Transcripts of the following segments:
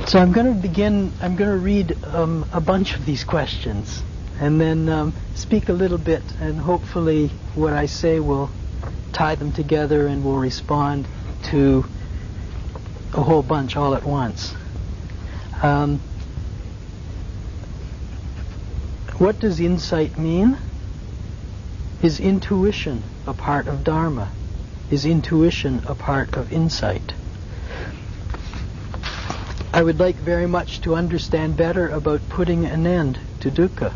So I'm going to read a bunch of these questions and then speak a little bit, and hopefully what I say will tie them together and will respond to a whole bunch all at once. What does insight mean? Is intuition a part of Dharma? Is intuition a part of insight? I would like very much to understand better about putting an end to dukkha.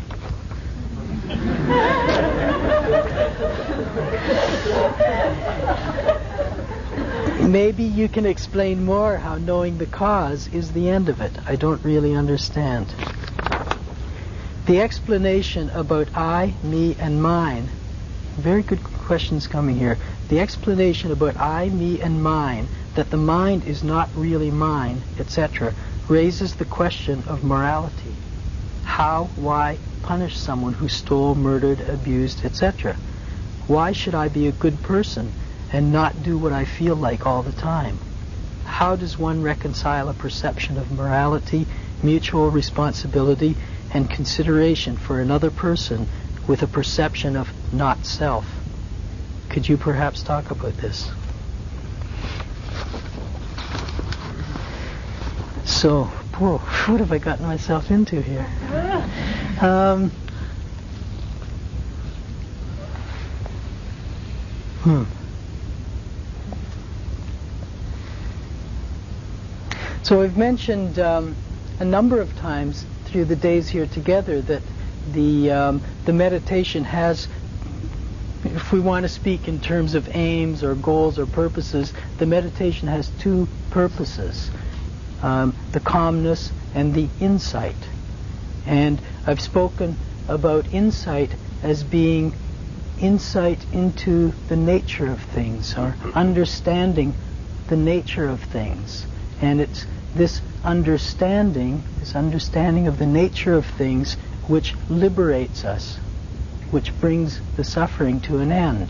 Maybe you can explain more how knowing the cause is the end of it. I don't really understand. The explanation about I, me, and mine. Very good questions coming here. The explanation about I, me, and mine, that the mind is not really mine, etc., raises the question of morality. How, why punish someone who stole, murdered, abused, etc.? Why should I be a good person and not do what I feel like all the time? How does one reconcile a perception of morality, mutual responsibility, and consideration for another person with a perception of not self? Could you perhaps talk about this? So, what have I gotten myself into here? So I've mentioned a number of times through the days here together that the meditation has, if we want to speak in terms of aims or goals or purposes, the meditation has two purposes, the calmness and the insight. And I've spoken about insight as being insight into the nature of things, or understanding the nature of things. And it's this understanding of the nature of things which liberates us, which brings the suffering to an end.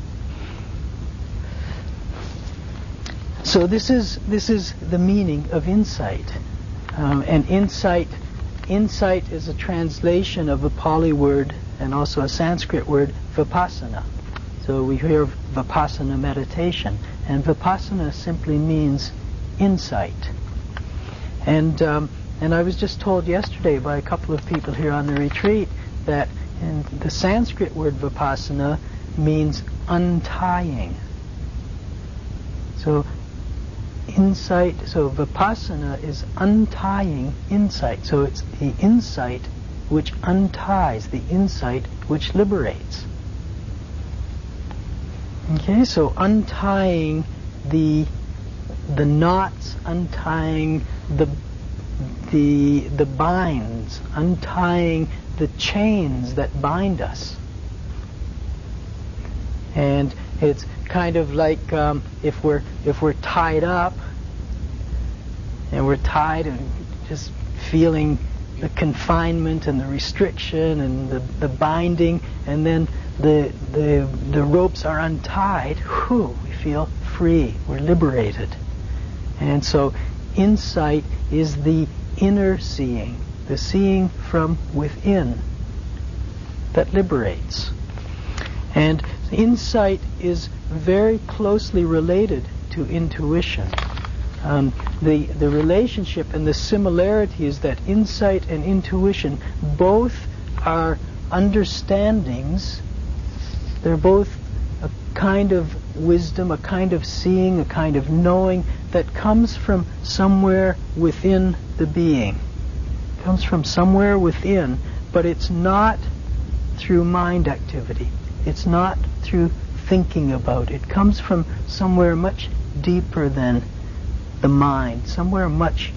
So this is the meaning of insight. And insight is a translation of a Pali word and also a Sanskrit word, vipassana. So we hear of vipassana meditation, and vipassana simply means insight. And I was just told yesterday by a couple of people here on the retreat that the Sanskrit word vipassana means untying. So insight, so vipassana is untying insight. So it's the insight which unties, the insight which liberates. Okay, so untying the knots, untying the binds, untying the chains that bind us. And it's kind of like if we're tied up and we're tied and just feeling the confinement and the restriction and the binding, and then the ropes are untied, we feel free, we're liberated. And so insight is the inner seeing, the seeing from within that liberates. And insight is very closely related to intuition. The relationship and the similarity is that insight and intuition both are understandings. They're both a kind of wisdom, a kind of seeing, a kind of knowing that comes from somewhere within the being. It comes from somewhere within, but it's not through mind activity. It's not through thinking about it. It comes from somewhere much deeper than the mind, somewhere much,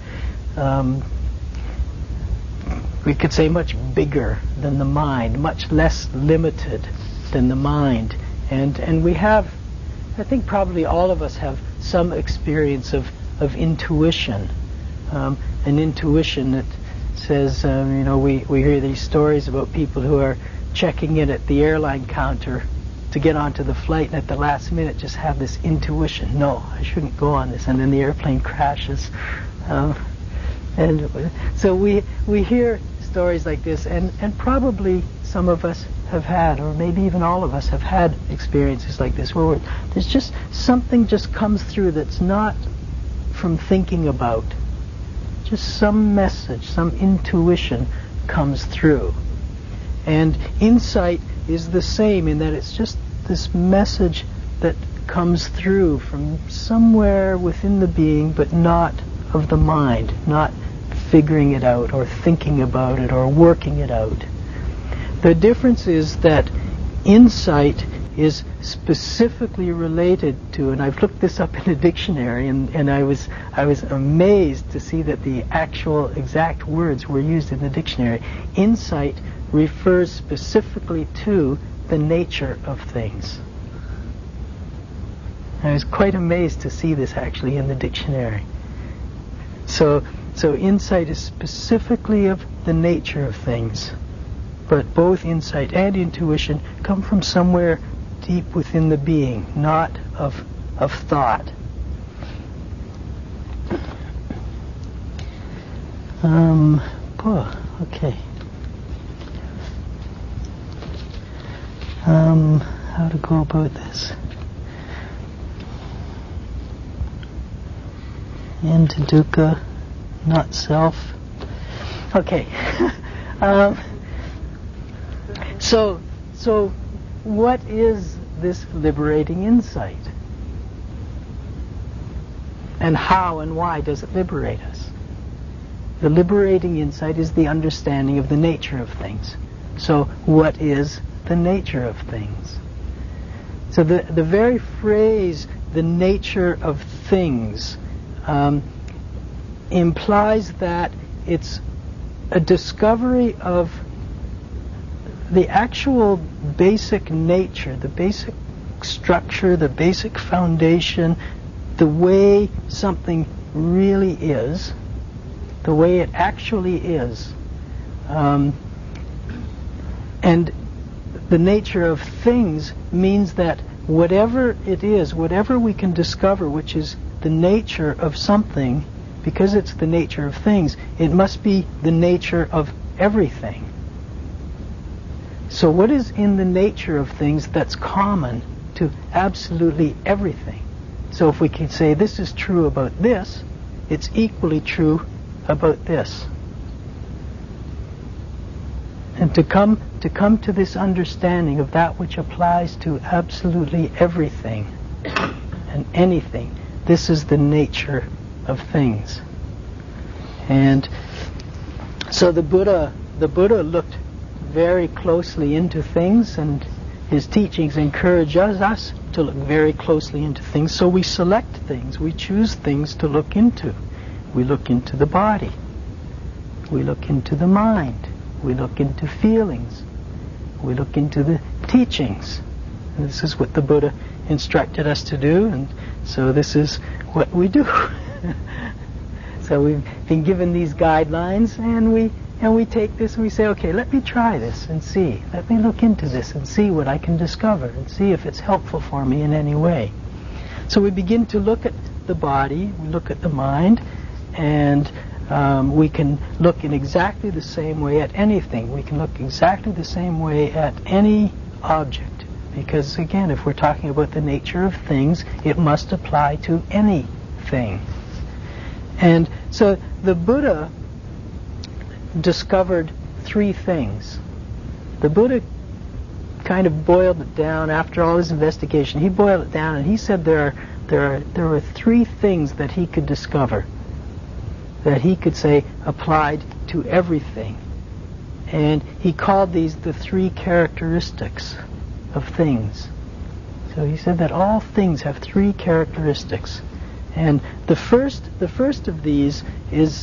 we could say much bigger than the mind, much less limited than the mind. And we have, I think probably all of us have some experience of intuition. An intuition that says, we hear these stories about people who are checking in at the airline counter to get onto the flight, and at the last minute just have this intuition, no, I shouldn't go on this, and then the airplane crashes. And so we hear stories like this, and probably some of us have had, or maybe even all of us have had experiences like this, where there's just something just comes through that's not from thinking about. Just some message, some intuition comes through. And insight is the same in that it's just this message that comes through from somewhere within the being, but not of the mind, not figuring it out or thinking about it or working it out. The difference is that insight is specifically related to, and I've looked this up in a dictionary, and I was amazed to see that the actual exact words were used in the dictionary. Insight refers specifically to the nature of things. I was quite amazed to see this actually in the dictionary. So insight is specifically of the nature of things. But both insight and intuition come from somewhere deep within the being, not of thought. Okay. How to go about this? Into dukkha, not self. Okay. So what is this liberating insight? And how and why does it liberate us? The liberating insight is the understanding of the nature of things. So what is the nature of things? So the very phrase, the nature of things, implies that it's a discovery of the actual basic nature, the basic structure, the basic foundation, the way something really is, the way it actually is. And the nature of things means that whatever it is, whatever we can discover, which is the nature of something, because it's the nature of things, it must be the nature of everything. So what is in the nature of things that's common to absolutely everything? So if we can say this is true about this, it's equally true about this. And to come to this understanding of that which applies to absolutely everything and anything, this is the nature of things. And so the Buddha looked very closely into things, and his teachings encourage us to look very closely into things. So we select things, we choose things to look into. We look into the body, we look into the mind, we look into feelings, we look into the teachings. And this is what the Buddha instructed us to do, and so this is what we do. So we've been given these guidelines, and we take this and we say, okay, let me try this and see. Let me look into this and see what I can discover and see if it's helpful for me in any way. So we begin to look at the body, we look at the mind, and we can look in exactly the same way at anything. We can look exactly the same way at any object. Because again, if we're talking about the nature of things, it must apply to anything. And so the Buddha discovered three things. The Buddha kind of boiled it down after all his investigation. He boiled it down and he said there were three things that he could discover, that he could say applied to everything. And he called these the three characteristics of things. So he said that all things have three characteristics. And the first of these is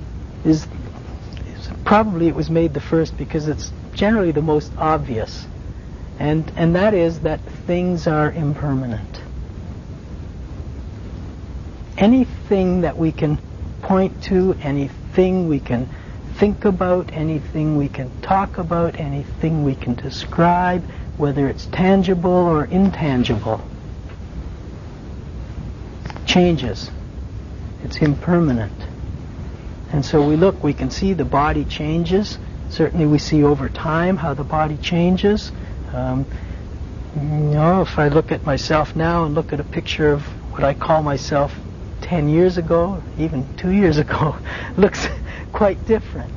probably it was made the first because it's generally the most obvious. And that is that things are impermanent. Anything that we can point to, anything we can think about, anything we can talk about, anything we can describe, whether it's tangible or intangible, changes. It's impermanent. And so we can see the body changes. Certainly we see over time how the body changes. If I look at myself now and look at a picture of what I call myself 10 years ago, even 2 years ago, looks quite different.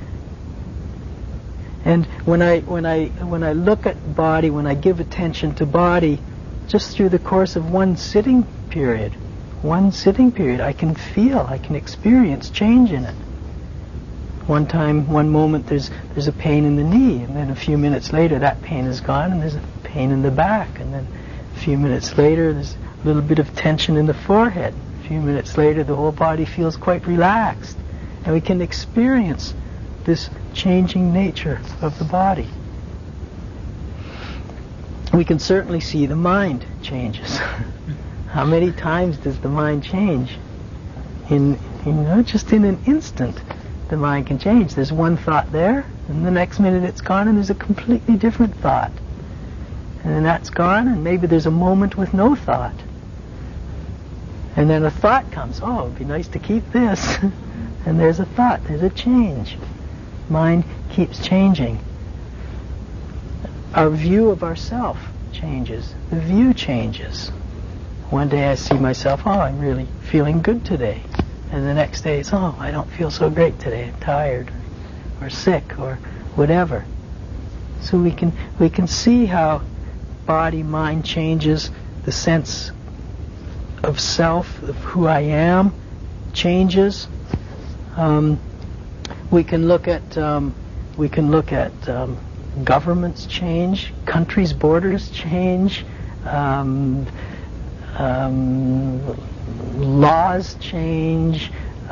And when I look at body, when I give attention to body, just through the course of one sitting period, I can feel, I can experience change in it. One moment there's a pain in the knee, and then a few minutes later that pain is gone, and there's a pain in the back, and then a few minutes later there's a little bit of tension in the forehead. A few minutes later the whole body feels quite relaxed, and we can experience this changing nature of the body. We can certainly see the mind changes. How many times does the mind change? Just in an instant, the mind can change. There's one thought there, and the next minute it's gone, and there's a completely different thought. And then that's gone, and maybe there's a moment with no thought. And then a thought comes, oh, it'd be nice to keep this. And there's a thought, there's a change. Mind keeps changing. Our view of ourself changes. The view changes. One day I see myself, oh, I'm really feeling good today. And the next day it's, oh, I don't feel so great today. I'm tired or sick or whatever. So we can see how body, mind changes. The sense of self, of who I am, changes. We can look at governments change, countries' borders change, laws change,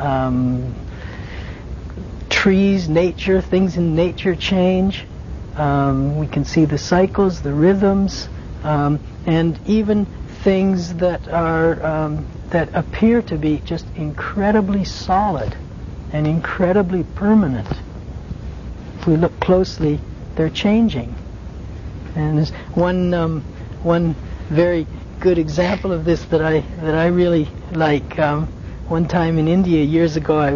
trees, nature, things in nature change. We can see the cycles, the rhythms, and even things that are that appear to be just incredibly solid and incredibly permanent. If we look closely, they're changing. And there's one very good example of this that I really like. One time in India years ago, I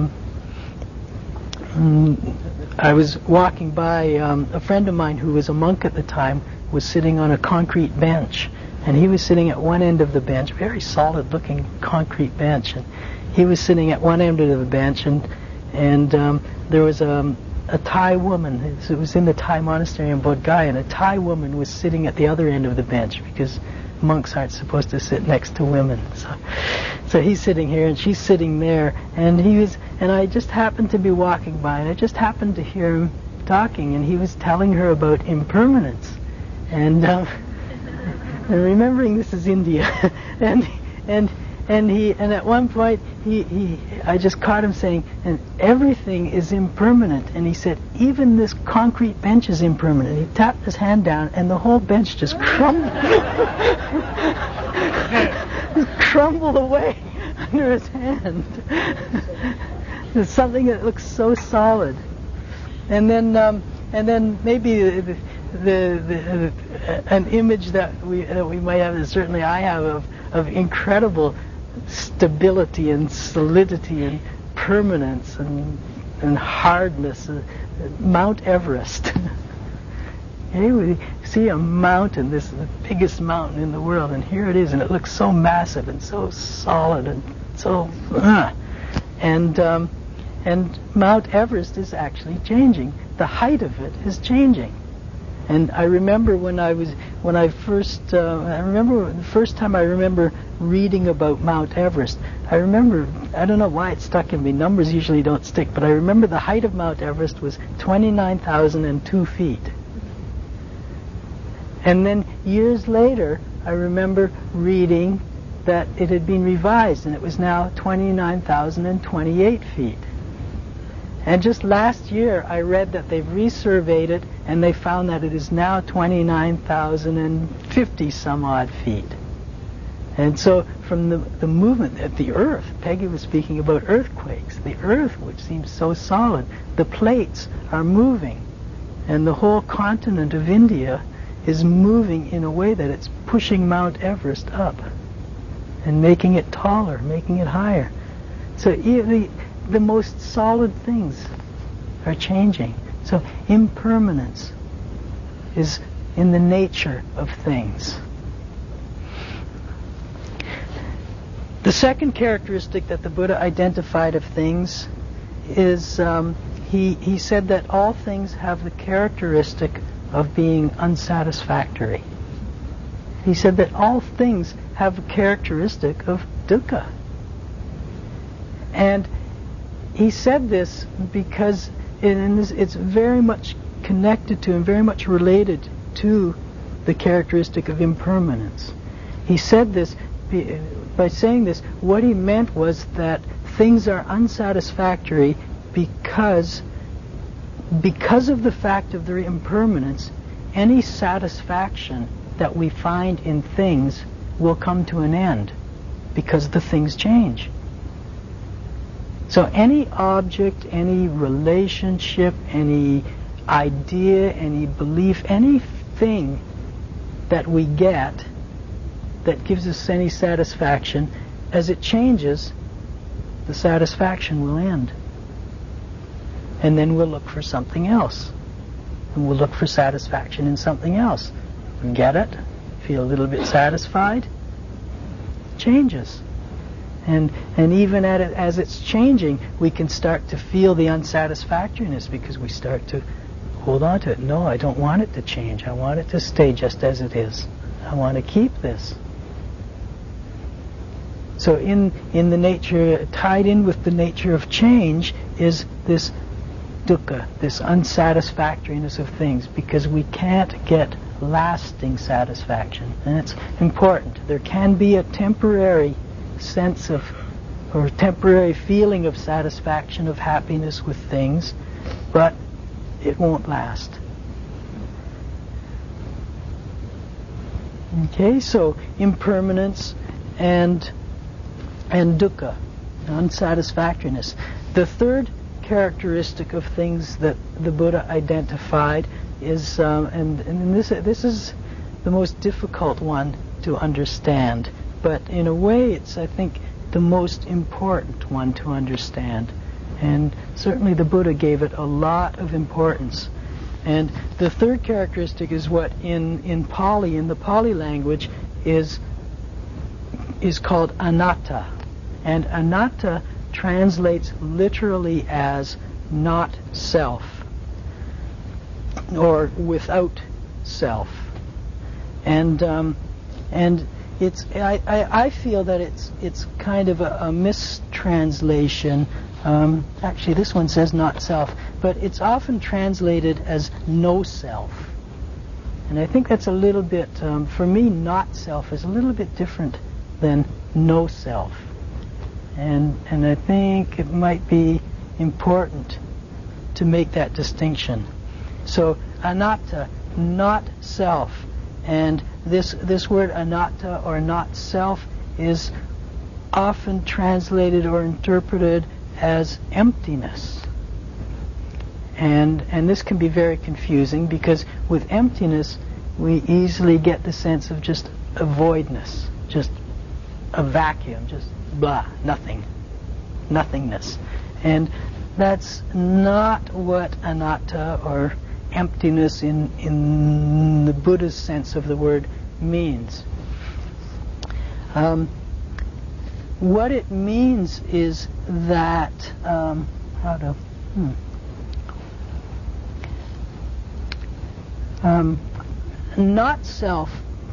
was walking by a friend of mine who was a monk at the time was sitting on a concrete bench, and he was sitting at one end of the bench, very solid-looking concrete bench, and he was sitting at one end of the bench, and there was a Thai woman. It was in the Thai monastery in Bodh Gaya, and a Thai woman was sitting at the other end of the bench because monks aren't supposed to sit next to women. So he's sitting here and she's sitting there, and I just happened to be walking by, and I just happened to hear him talking, and he was telling her about impermanence, and remembering this is India, and at one point I just caught him saying, and everything is impermanent, and he said, even this concrete bench is impermanent. He tapped his hand down, and the whole bench just crumbled away under his hand. It's something that looks so solid. And then maybe an image that we might have, and certainly I have, of incredible stability and solidity and permanence and hardness. Mount Everest. We see a mountain, this is the biggest mountain in the world, and here it is, and it looks so massive and so solid and so and Mount Everest is actually changing. The height of it is changing. And I remember the first time I remember reading about Mount Everest. I don't know why it stuck in me. Numbers usually don't stick, but I remember the height of Mount Everest was 29,002 feet. And then years later, I remember reading that it had been revised, and it was now 29,028 feet. And just last year, I read that they've resurveyed it, and they found that it is now 29,050 some odd feet. And so from the movement at the Earth, Peggy was speaking about earthquakes, the Earth, which seems so solid, the plates are moving, and the whole continent of India is moving in a way that it's pushing Mount Everest up and making it taller, making it higher. So the most solid things are changing. So impermanence is in the nature of things. The second characteristic that the Buddha identified of things is he said that all things have the characteristic of being unsatisfactory. He said that all things have a characteristic of dukkha. And he said this because it's very much connected to and very much related to the characteristic of impermanence. He said this, by saying this, what he meant was that things are unsatisfactory because of the fact of their impermanence. Any satisfaction that we find in things will come to an end because the things change. So any object, any relationship, any idea, any belief, anything that we get that gives us any satisfaction, as it changes, the satisfaction will end. And then we'll look for something else. And we'll look for satisfaction in something else. We get it, feel a little bit satisfied, changes. And even as it's changing, we can start to feel the unsatisfactoriness because we start to hold on to it. No, I don't want it to change. I want it to stay just as it is. I want to keep this. So in the nature, tied in with the nature of change, is this dukkha, this unsatisfactoriness of things, because we can't get lasting satisfaction. And it's important. There can be a temporary sense of, or temporary feeling of satisfaction, of happiness with things, but it won't last. Okay, so impermanence and dukkha, unsatisfactoriness. The third characteristic of things that the Buddha identified is, and this is the most difficult one to understand, but in a way it's, I think, the most important one to understand. And certainly the Buddha gave it a lot of importance. And the third characteristic is what in Pali, in the Pali language, is called anatta. And anatta translates literally as not self, or without self. And it's I feel that it's kind of a mistranslation. Actually, this one says not self, but it's often translated as no self. And I think that's a little bit, for me, not self is a little bit different than no self. And I think it might be important to make that distinction. So anatta, not self, and this word anatta, or not self, is often translated or interpreted as emptiness. And this can be very confusing, because with emptiness we easily get the sense of just a voidness, just a vacuum, just blah, nothing, nothingness. And that's not what anatta, or emptiness in the Buddha's sense of the word, means. What it means is that not self.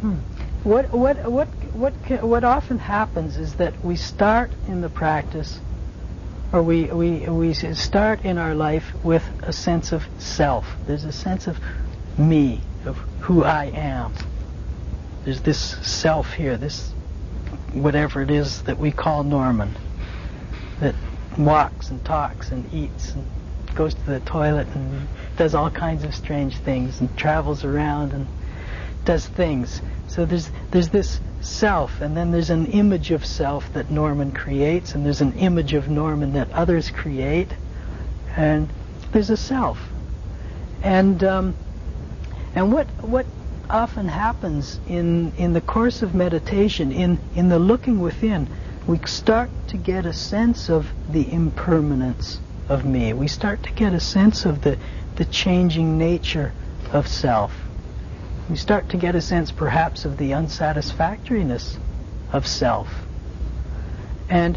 What often happens is that we start in the practice, or we start in our life with a sense of self. There's a sense of me, of who I am. There's this self here, this whatever it is that we call Norman, that walks and talks and eats and goes to the toilet and does all kinds of strange things and travels around and does things. So there's this self, and then there's an image of self that Norman creates, and there's an image of Norman that others create, and there's a self. And what often happens in the course of meditation, in the looking within, we start to get a sense of the impermanence of me. We start to get a sense of the changing nature of self. We start to get a sense perhaps of the unsatisfactoriness of self. And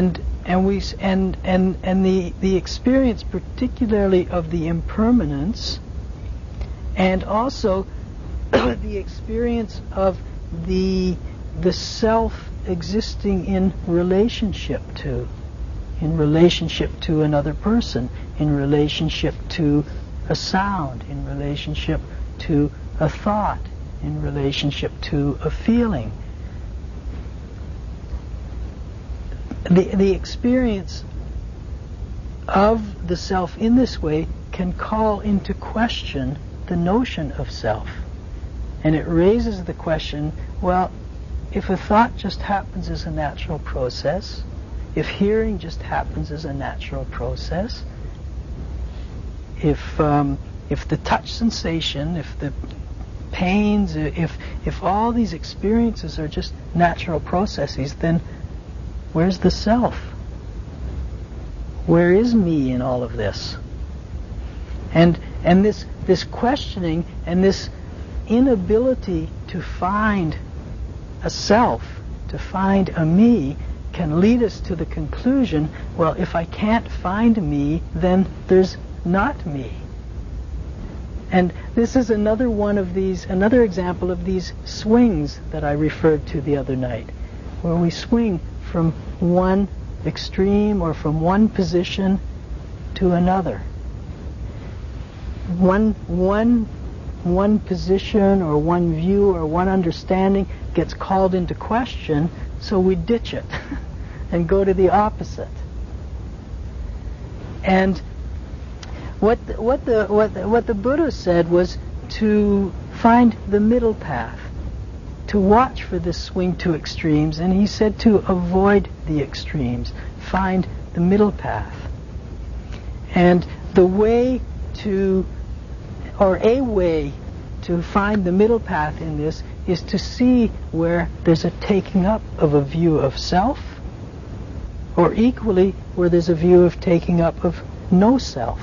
the experience particularly of the impermanence, and also the experience of the self existing in relationship to another person, in relationship to a sound, in relationship to a thought, in relationship to a feeling. The experience of the self in this way can call into question the notion of self. And it raises the question, well, if a thought just happens as a natural process, if hearing just happens as a natural process, if the touch sensation, if the pains, if all these experiences are just natural processes, then where's the self? Where is me in all of this? And this questioning and this inability to find a self, to find a me, can lead us to the conclusion, well, if I can't find me, then there's not me. And this is another example of these swings that I referred to the other night, where we swing from one extreme or from one position to another. One position or one view or one understanding gets called into question, so we ditch it and go to the opposite. And what the Buddha said was to find the middle path, to watch for this swing to extremes, and he said to avoid the extremes, find the middle path. And a way to find the middle path in this is to see where there's a taking up of a view of self, or equally where there's a view of taking up of no self.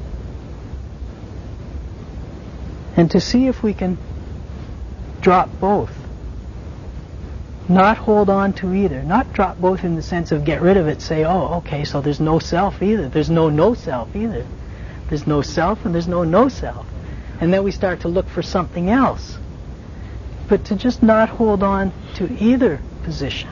And to see if we can drop both. Not hold on to either. Not drop both in the sense of get rid of it, say, oh, okay, so there's no self either. There's no self either. There's no self and there's no self. And then we start to look for something else. But to just not hold on to either position.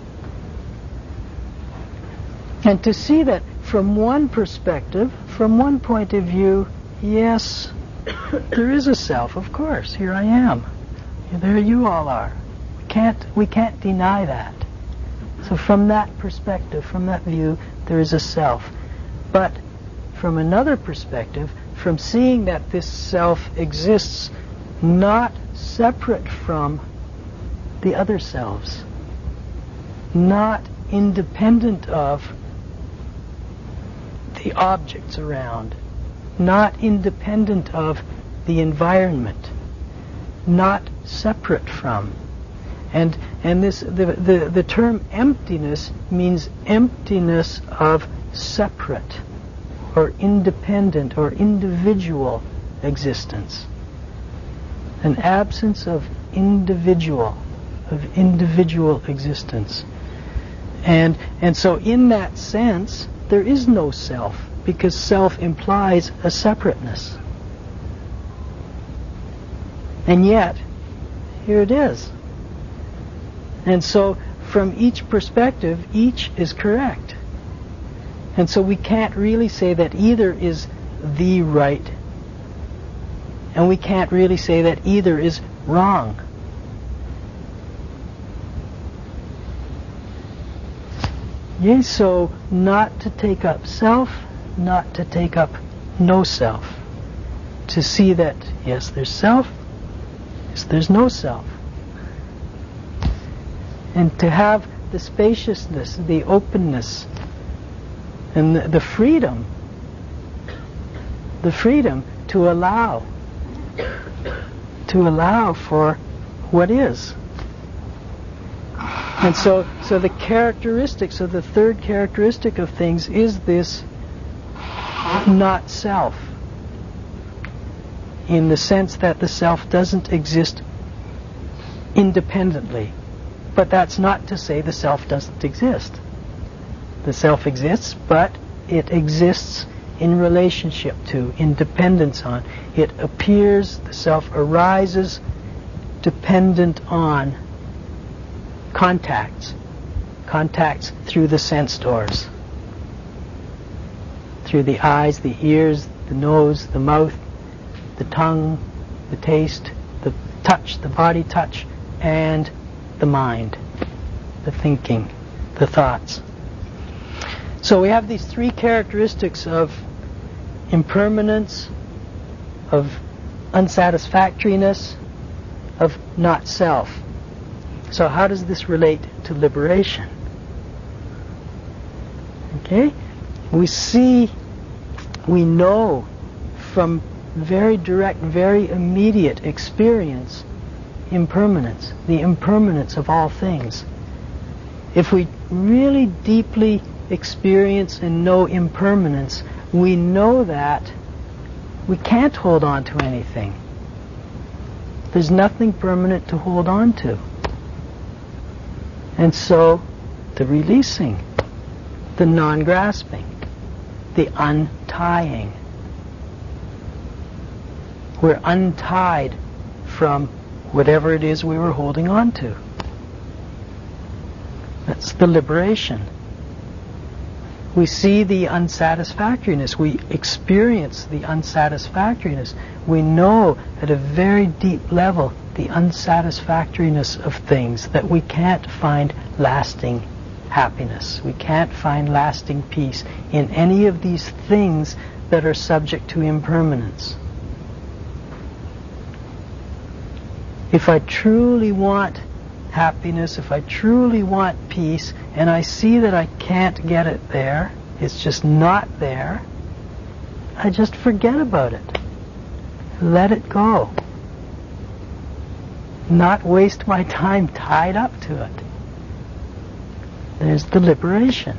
And to see that from one perspective, from one point of view, yes, there is a self, of course. Here I am. There you all are. We can't deny that. So from that perspective, from that view, there is a self. But from another perspective, from seeing that this self exists not separate from the other selves, not independent of the objects around, not independent of the environment, not separate from. And this the term emptiness means emptiness of separate or independent or individual existence. An absence of individual existence. And so in that sense, there is no self, because self implies a separateness. And yet, here it is. And so, from each perspective, each is correct. And so we can't really say that either is the right, and we can't really say that either is wrong. Yea, so not to take up self, not to take up no self. To see that, yes, there's self, yes, there's no self. And to have the spaciousness, the openness, and the freedom to allow for what is. And so the characteristic, so the third characteristic of things is this not self, in the sense that the self doesn't exist independently. But that's not to say the self doesn't exist. The self exists, but it exists in relationship to, in dependence on. It appears, the self arises dependent on contacts through the sense doors, through the eyes, the ears, the nose, the mouth, the tongue, the taste, the touch, the body touch, and the mind, the thinking, the thoughts. So we have these three characteristics of impermanence, of unsatisfactoriness, of not self. So how does this relate to liberation? Okay? We know from very direct, very immediate experience impermanence, the impermanence of all things. If we really deeply experience and know impermanence, we know that we can't hold on to anything. There's nothing permanent to hold on to. And so, the releasing, the non-grasping, the untying. We're untied from whatever it is we were holding on to. That's the liberation. We see the unsatisfactoriness. We experience the unsatisfactoriness. We know at a very deep level the unsatisfactoriness of things, that we can't find lasting happiness. We can't find lasting peace in any of these things that are subject to impermanence. If I truly want happiness, if I truly want peace, and I see that I can't get it there, it's just not there, I just forget about it. Let it go. Not waste my time tied up to it. There's the liberation.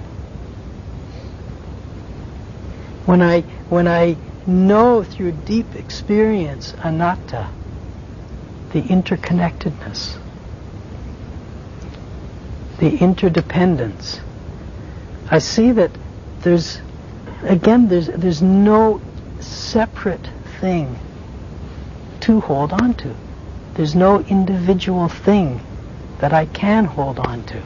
When I know through deep experience anatta, the interconnectedness, the interdependence, I see that there's no separate thing to hold on to. There's no individual thing that I can hold on to.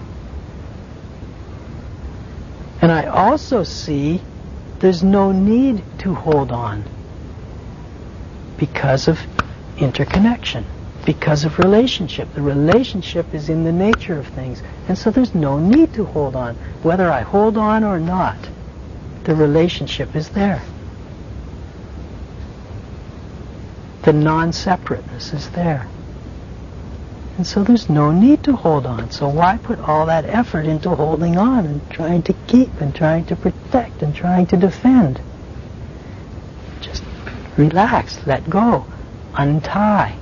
And I also see there's no need to hold on because of interconnection, because of relationship. The relationship is in the nature of things. And so there's no need to hold on. Whether I hold on or not, the relationship is there. The non-separateness is there. And so there's no need to hold on. So why put all that effort into holding on and trying to keep and trying to protect and trying to defend? Just relax, let go, untie.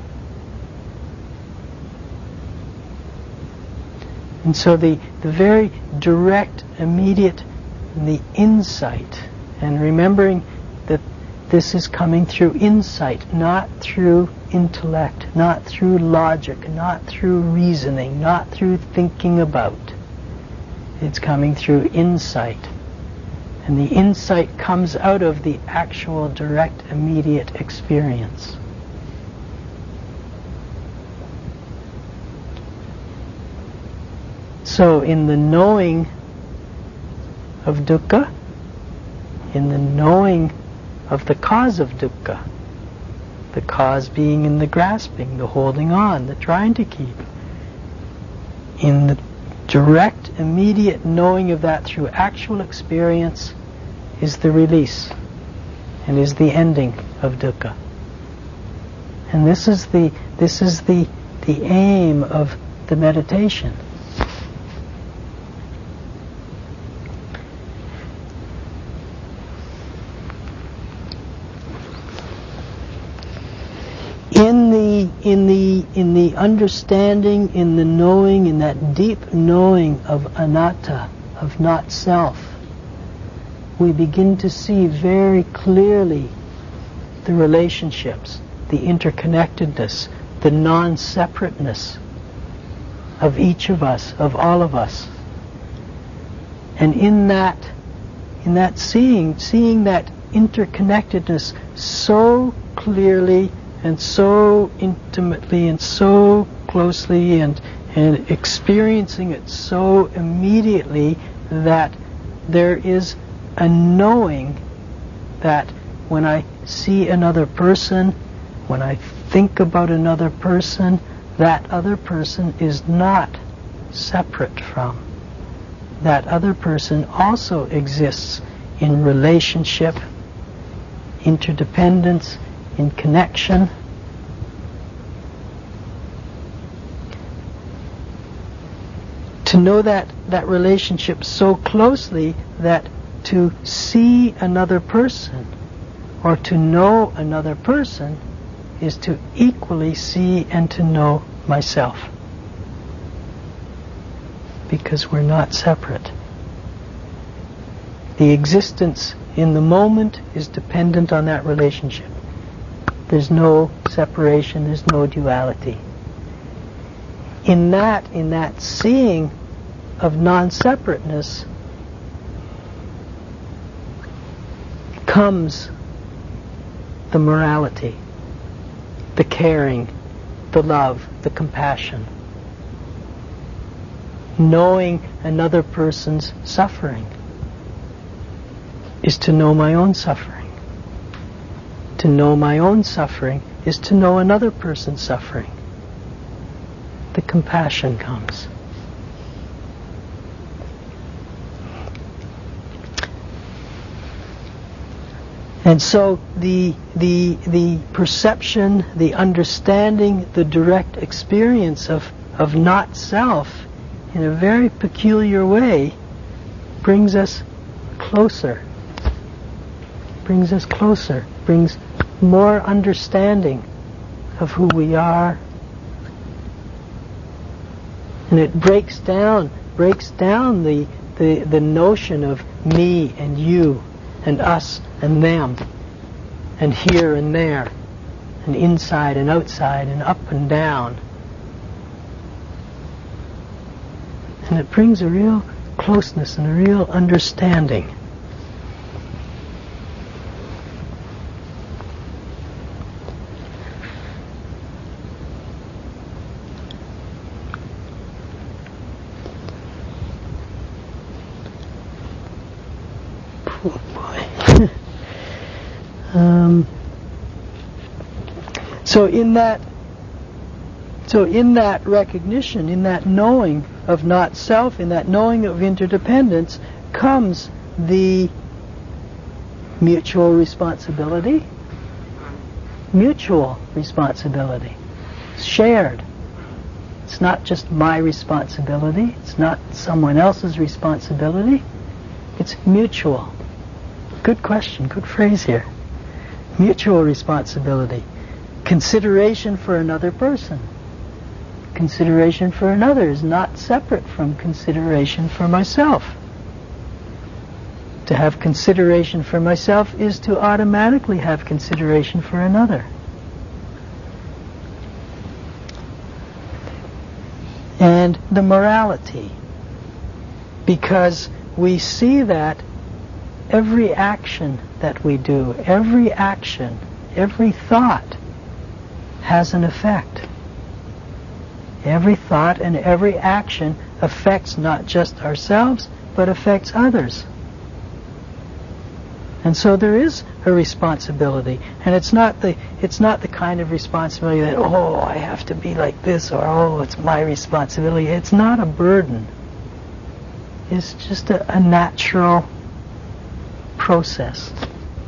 And so the very direct, immediate, the insight, and remembering that this is coming through insight, not through intellect, not through logic, not through reasoning, not through thinking about. It's coming through insight. And the insight comes out of the actual direct, immediate experience. So in the knowing of dukkha, in the knowing of the cause of dukkha, the cause being in the grasping, the holding on, the trying to keep, in the direct, immediate knowing of that through actual experience is the release and is the ending of dukkha. And this is the aim of the meditation. In the the understanding, in the knowing, in that deep knowing of anatta, of not self, we begin to see very clearly the relationships, the interconnectedness, the non-separateness of each of us, of all of us. And in that seeing that interconnectedness so clearly and so intimately and so closely and experiencing it so immediately, that there is a knowing that when I see another person, when I think about another person, that other person is not separate from. That other person also exists in relationship, interdependence, in connection. To know that relationship so closely that to see another person or to know another person is to equally see and to know myself. Because we're not separate. The existence in the moment is dependent on that relationship. There's no separation, there's no duality. In that seeing of non-separateness comes the morality, the caring, the love, the compassion. Knowing another person's suffering is to know my own suffering. To know my own suffering is to know another person's suffering. The compassion comes. And so the perception, the understanding, the direct experience of not self in a very peculiar way brings us closer. Brings more understanding of who we are. And it breaks down the notion of me and you and us and them and here and there and inside and outside and up and down. And it brings a real closeness and a real understanding. Oh boy. So in that recognition, in that knowing of not self, in that knowing of interdependence, comes the mutual responsibility. Mutual responsibility. It's shared. It's not just my responsibility. It's not someone else's responsibility. It's mutual. Good question, good phrase here. Mutual responsibility. Consideration for another person. Consideration for another is not separate from consideration for myself. To have consideration for myself is to automatically have consideration for another. And the morality. Because we see that every action that we do, every action, every thought has an effect. Every thought and every action affects not just ourselves, but affects others. And so there is a responsibility, and it's not the kind of responsibility that, oh, I have to be like this, or oh, it's my responsibility. It's not a burden. It's just a natural process.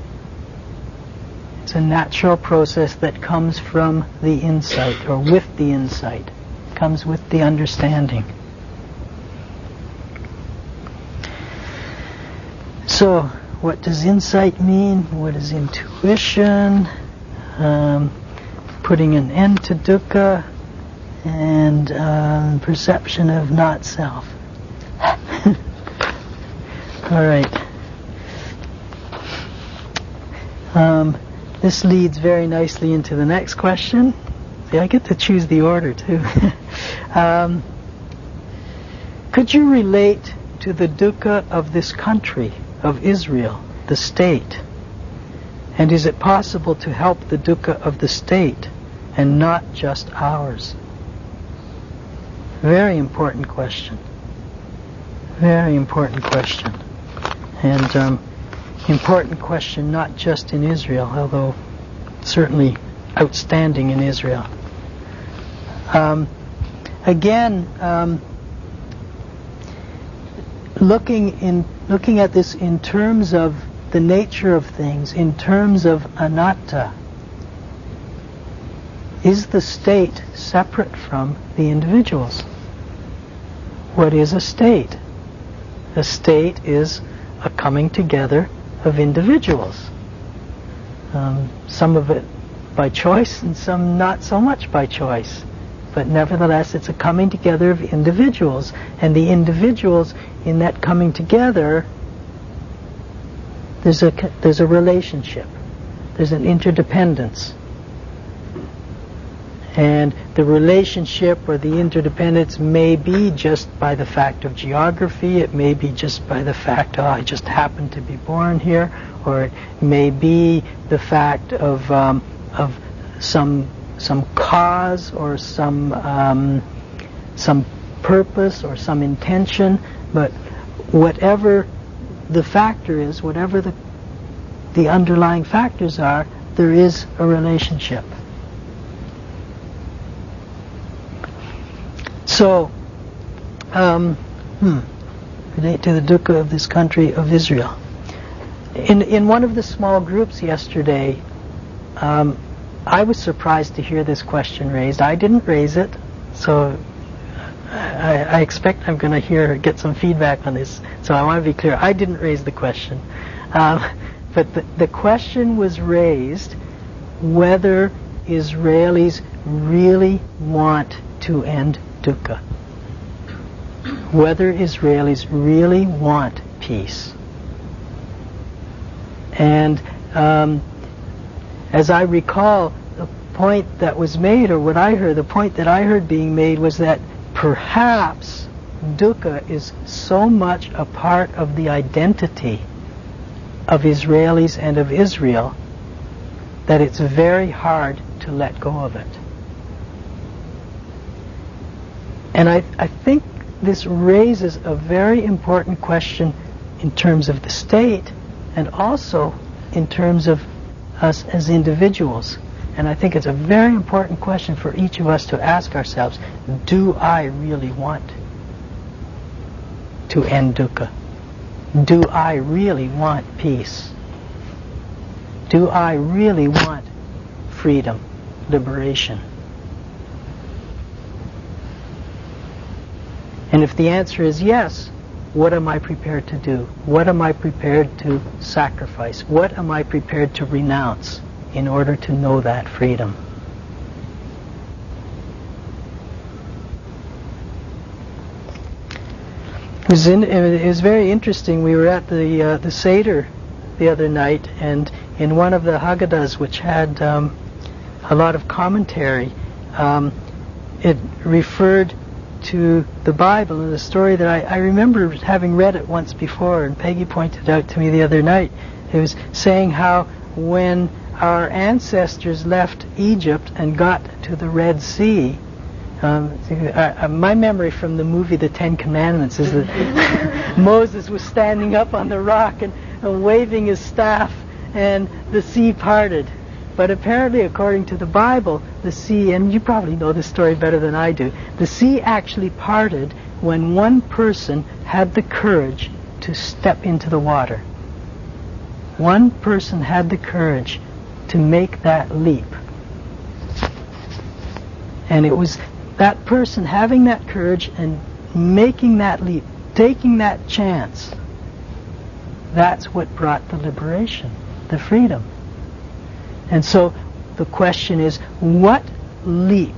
It's a natural process that comes from the insight, or with the insight, comes with the understanding. So, what does insight mean? What is intuition? putting an end to dukkha, and perception of not self. All right. This leads very nicely into the next question. See, I get to choose the order too. Could you relate to the dukkha of this country, of Israel, the state? And is it possible to help the dukkha of the state and not just ours? Very important question. Very important question. And important question not just in Israel, although certainly outstanding in Israel. Looking at this in terms of the nature of things, in terms of anatta, is the state separate from the individuals? What is a state? A state is a coming together of individuals. Some of it by choice and some not so much by choice. But nevertheless, it's a coming together of individuals. And the individuals in that coming together, there's a relationship. There's an interdependence. And the relationship or the interdependence may be just by the fact of geography. It may be just by the fact, I just happened to be born here. Or it may be the fact of some cause or some purpose or some intention. But whatever the factor is, whatever the underlying factors are, there is a relationship. So, relate to the dukkha of this country of Israel. In one of the small groups yesterday, I was surprised to hear this question raised. I didn't raise it, so I expect I'm going to get some feedback on this. So I want to be clear. I didn't raise the question. But the question was raised whether Israelis really want to end dukkha. Whether Israelis really want peace. And as I recall, the point that was made, or what I heard, the point that I heard being made was that perhaps dukkha is so much a part of the identity of Israelis and of Israel that it's very hard to let go of it. And I think this raises a very important question in terms of the state and also in terms of us as individuals. And I think it's a very important question for each of us to ask ourselves, do I really want to end dukkha? Do I really want peace? Do I really want freedom, liberation? And if the answer is yes, what am I prepared to do? What am I prepared to sacrifice? What am I prepared to renounce in order to know that freedom? It was very interesting. We were at the Seder the other night, and in one of the Haggadahs, which had a lot of commentary, it referred to the Bible and the story that I remember having read it once before, and Peggy pointed out to me the other night. It was saying how when our ancestors left Egypt and got to the Red Sea, my memory from the movie The Ten Commandments is that Moses was standing up on the rock and waving his staff, and the sea parted. But apparently, according to the Bible, the sea, and you probably know this story better than I do, the sea actually parted when one person had the courage to step into the water. One person had the courage to make that leap. And it was that person having that courage and making that leap, taking that chance, that's what brought the liberation, the freedom. And so the question is, what leap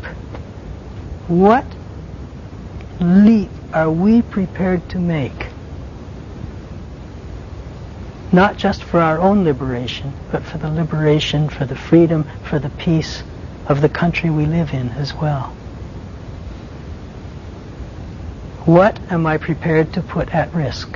are we prepared to make? Not just for our own liberation, but for the liberation, for the freedom, for the peace of the country we live in as well. What am I prepared to put at risk?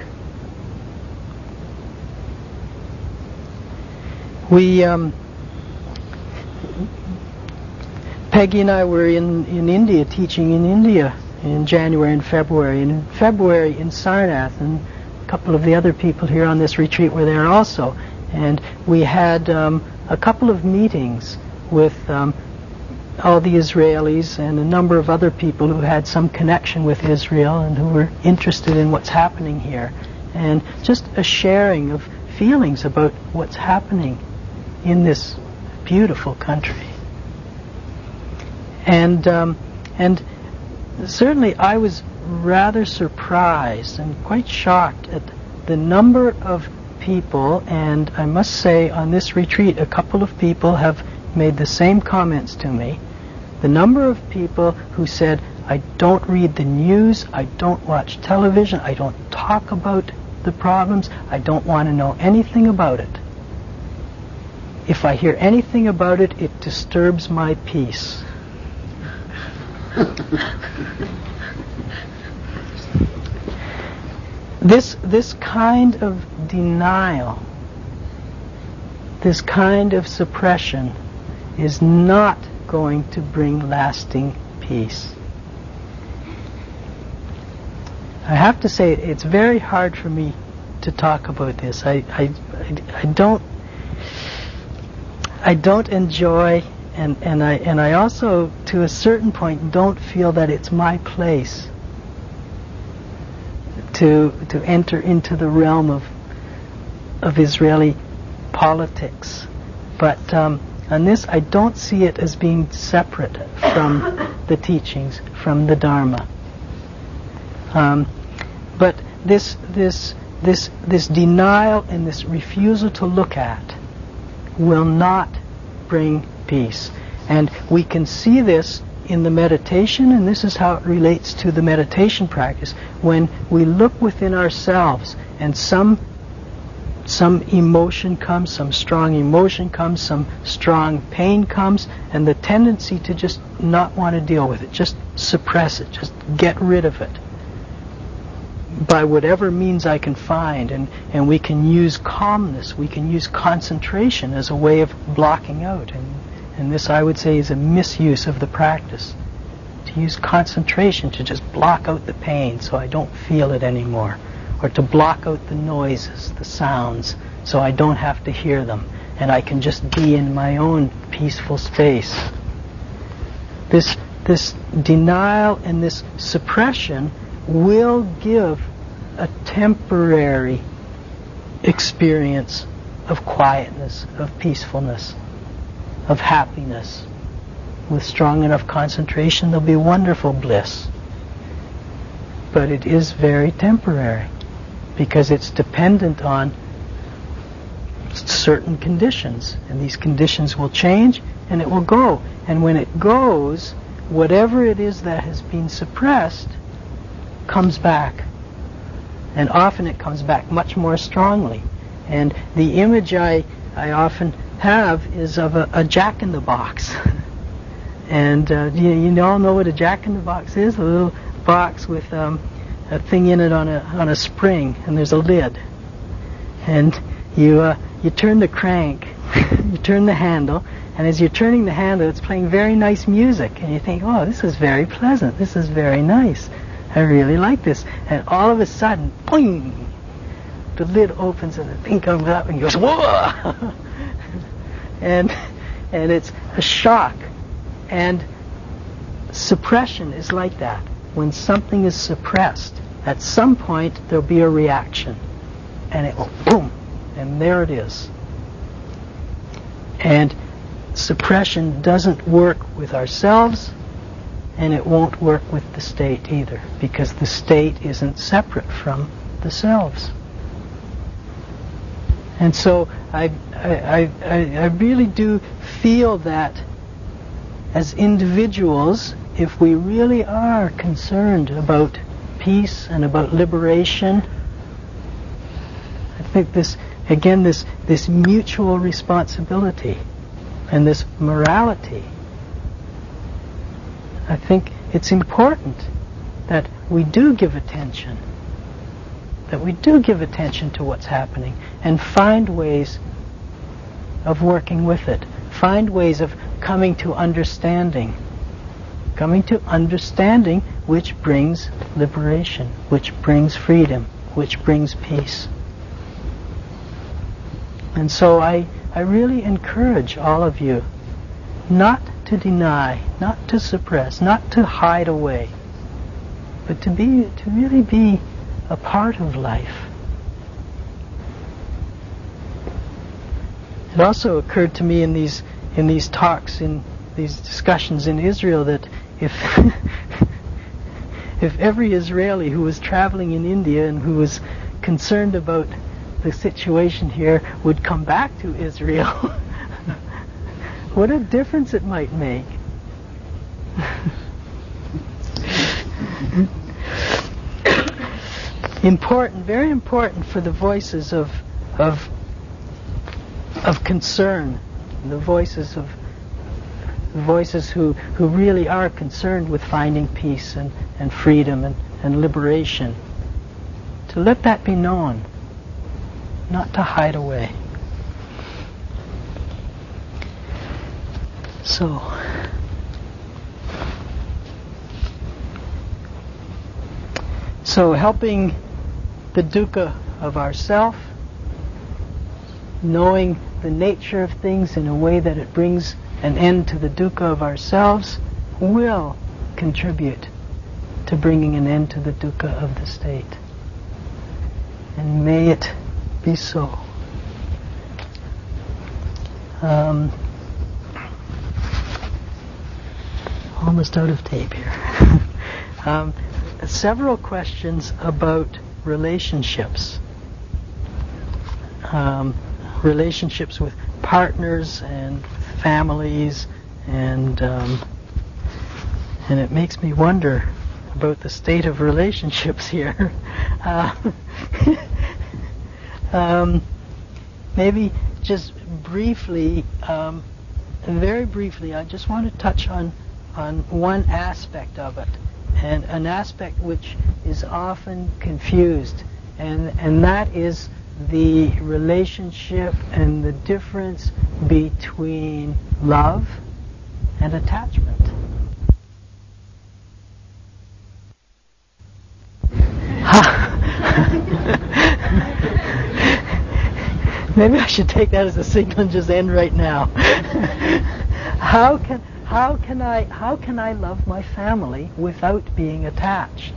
Peggy and I were in India, teaching in India in January and February. And in February in Sarnath, and a couple of the other people here on this retreat were there also. And we had a couple of meetings with all the Israelis and a number of other people who had some connection with Israel and who were interested in what's happening here. And just a sharing of feelings about what's happening in this beautiful country. And certainly I was rather surprised and quite shocked at the number of people, and I must say on this retreat a couple of people have made the same comments to me. The number of people who said, I don't read the news, I don't watch television, I don't talk about the problems, I don't want to know anything about it. If I hear anything about it, it disturbs my peace. This kind of denial, this kind of suppression is not going to bring lasting peace. I have to say it's very hard for me to talk about this. I don't enjoy, and I also, to a certain point, don't feel that it's my place to enter into the realm of Israeli politics. But on this, I don't see it as being separate from the teachings, from the Dharma. But this denial and this refusal to look at will not bring peace. And we can see this in the meditation, and this is how it relates to the meditation practice. When we look within ourselves and some emotion comes, some strong emotion comes, some strong pain comes, and the tendency to just not want to deal with it, just suppress it, just get rid of it by whatever means I can find. And we can use calmness, we can use concentration as a way of blocking out. And this, I would say, is a misuse of the practice. To use concentration to just block out the pain so I don't feel it anymore. Or to block out the noises, the sounds, so I don't have to hear them. And I can just be in my own peaceful space. This denial and this suppression will give a temporary experience of quietness, of peacefulness, of happiness. With strong enough concentration, there'll be wonderful bliss. But it is very temporary, because it's dependent on certain conditions. And these conditions will change, and it will go. And when it goes, whatever it is that has been suppressed comes back. And often it comes back much more strongly. And the image I often have is of a jack-in-the-box. And you all know what a jack-in-the-box is? A little box with a thing in it on a spring, and there's a lid. And you turn the crank, you turn the handle, and as you're turning the handle, it's playing very nice music. And you think, oh, this is very pleasant, this is very nice. I really like this. And all of a sudden, boing! The lid opens and the thing comes up and goes, whoa! and it's a shock. And suppression is like that. When something is suppressed, at some point there'll be a reaction. And it will boom! And there it is. And suppression doesn't work with ourselves, and it won't work with the state either, because the state isn't separate from the selves. And so I really do feel that as individuals, if we really are concerned about peace and about liberation, I think this mutual responsibility and this morality, I think it's important that we do give attention, to what's happening and find ways of working with it, find ways of coming to understanding which brings liberation, which brings freedom, which brings peace. And so I really encourage all of you not to deny, not to suppress, not to hide away, but to really be a part of life. It also occurred to me in these talks, in these discussions in Israel, that if every Israeli who was traveling in India and who was concerned about the situation here would come back to Israel, what a difference it might make. Important, very important for the voices of concern, the voices who really are concerned with finding peace and freedom and liberation, to let that be known, not to hide away. So helping the dukkha of ourself, knowing the nature of things in a way that it brings an end to the dukkha of ourselves, will contribute to bringing an end to the dukkha of the state. And may it be so. Almost out of tape here. Several questions about relationships. Relationships with partners and families, and it makes me wonder about the state of relationships here. Maybe just briefly, very briefly, I just want to touch on one aspect of it, and an aspect which is often confused, and that is the relationship and the difference between love and attachment. Maybe I should take that as a signal and just end right now. How can I love my family without being attached?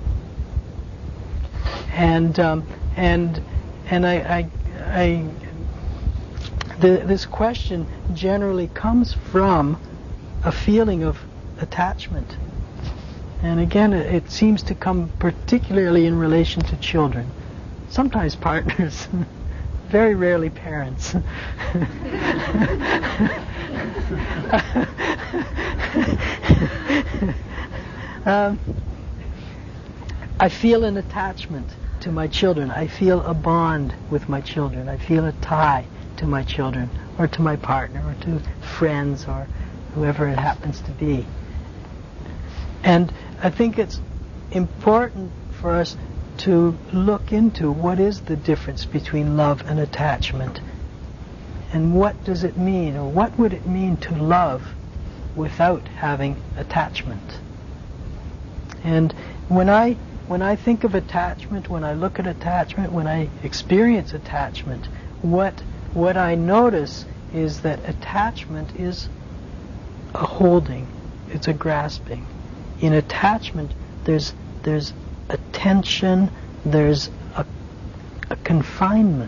This question generally comes from a feeling of attachment. And again, it seems to come particularly in relation to children. Sometimes partners, very rarely parents. I feel an attachment to my children. I feel a bond with my children. I feel a tie to my children, or to my partner, or to friends, or whoever it happens to be. And I think it's important for us to look into what is the difference between love and attachment, and what does it mean, or what would it mean to love without having attachment. And when I think of attachment, when I look at attachment, when I experience attachment, what I notice is that attachment is a holding, it's a grasping. In attachment, there's a tension, there's a confinement.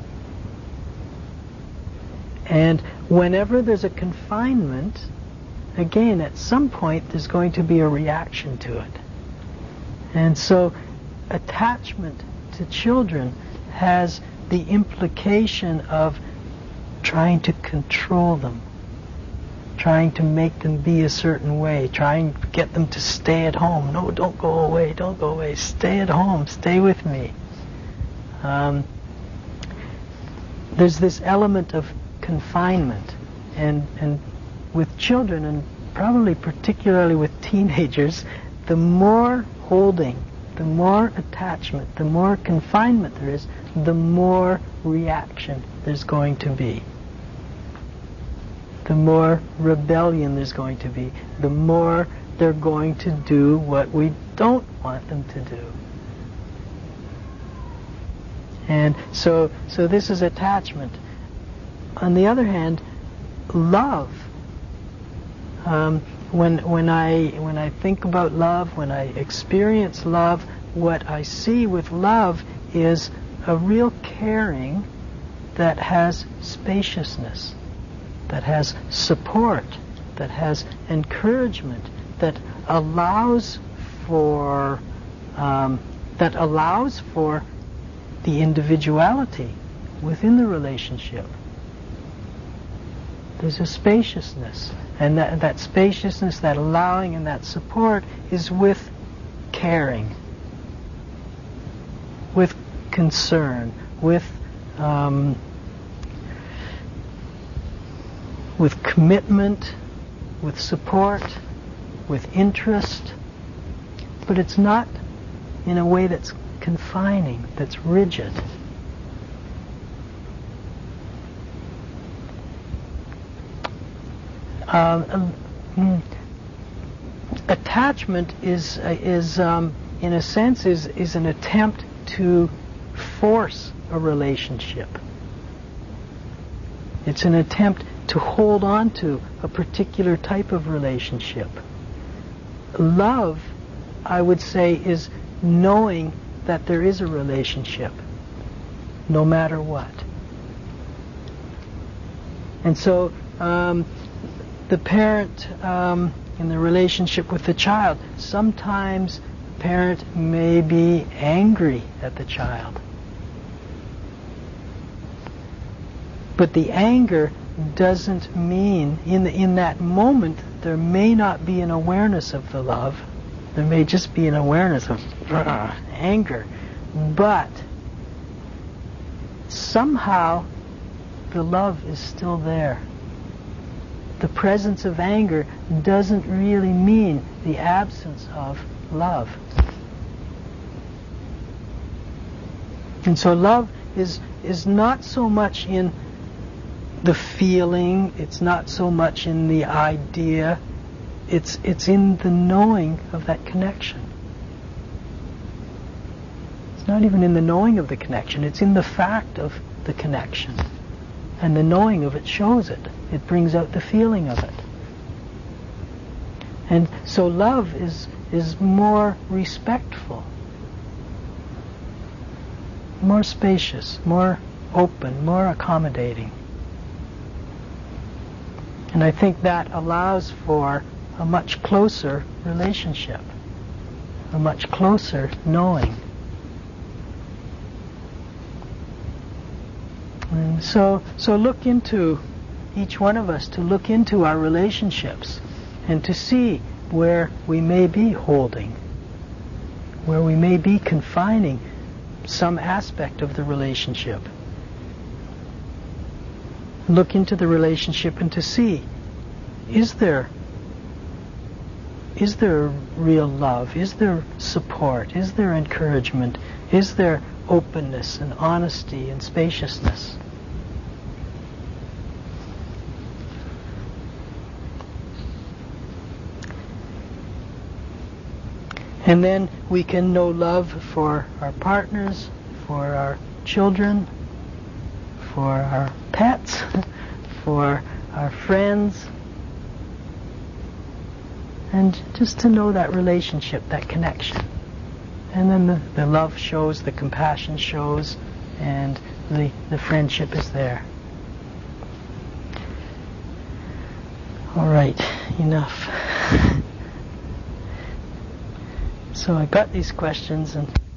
And whenever there's a confinement, again, at some point there's going to be a reaction to it. And so attachment to children has the implication of trying to control them, trying to make them be a certain way, trying to get them to stay at home. No, don't go away, don't go away. Stay at home, stay with me. There's this element of confinement, and with children, and probably particularly with teenagers, the more holding, the more attachment, the more confinement there is, the more reaction there's going to be. The more rebellion there's going to be. The more they're going to do what we don't want them to do. And so this is attachment. On the other hand, love. When I think about love, when I experience love, what I see with love is a real caring that has spaciousness, that has support, that has encouragement, that allows for the individuality within the relationship. There's a spaciousness, and that spaciousness, that allowing and that support is with caring, with concern, with commitment, with support, with interest, but it's not in a way that's confining, that's rigid. Attachment is in a sense is an attempt to force a relationship. It's an attempt to hold on to a particular type of relationship. Love, I would say, is knowing that there is a relationship, no matter what. And so the parent in the relationship with the child, sometimes the parent may be angry at the child. But the anger doesn't mean, in that moment, there may not be an awareness of the love. There may just be an awareness of anger. But somehow the love is still there. The presence of anger doesn't really mean the absence of love. And so love is not so much in the feeling, it's not so much in the idea, it's in the knowing of that connection. It's not even in the knowing of the connection, it's in the fact of the connection. And the knowing of it shows it. It brings out the feeling of it. And so love is more respectful, more spacious, more open, more accommodating. And I think that allows for a much closer relationship, a much closer knowing. And so look into, each one of us, to look into our relationships and to see where we may be holding, where we may be confining some aspect of the relationship. Look into the relationship and to see, is there real love? Is there support? Is there encouragement? Is there openness and honesty and spaciousness? And then we can know love for our partners, for our children, for our pets, for our friends, and just to know that relationship, that connection. And then the love shows, the compassion shows, and the friendship is there. All right, enough. So I got these questions, and